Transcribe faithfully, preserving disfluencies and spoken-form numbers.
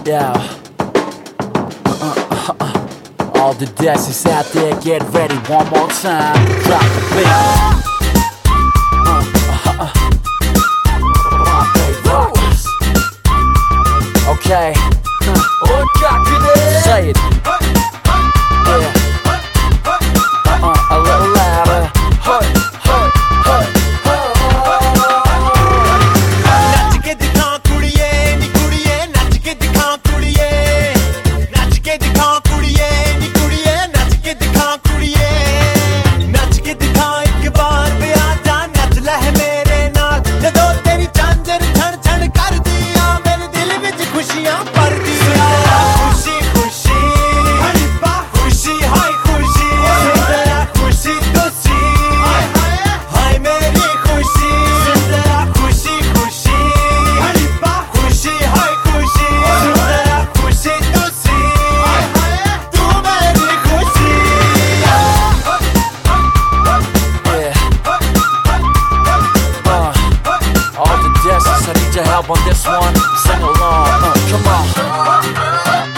Yeah. Uh, uh, uh. All the dancers out there, get ready one more time. Drop the beat. Uh, uh, uh. Okay. Say it. Yeah. Uh, a little louder. Hey, hey, hey, नच के दिखा कुड़िए नी कुड़िए नच के दिखा कुड़िए नच के दिखा कुड़िए नी कुड़िए नच के दिखा कुड़िए नच के दिखा एक बार पे आजा नच ले मेरे नाल जदों तेरी चांदर छण छण कर दिया मेरे दिल विच खुशियां भर दिया खुशी खुशी हड़पा खुशी हाय खुशी जरा खुशी खुशी हाय हाय हाय मेरी खुशी जरा खुशी खुशी हड़पा खुशी हाय खुशी जरा खुशी खुशी हाय हाय तू मेरी खुशी Yeah. Uh, all the dancers, I need your help on this one. Sing along. Uh, come on.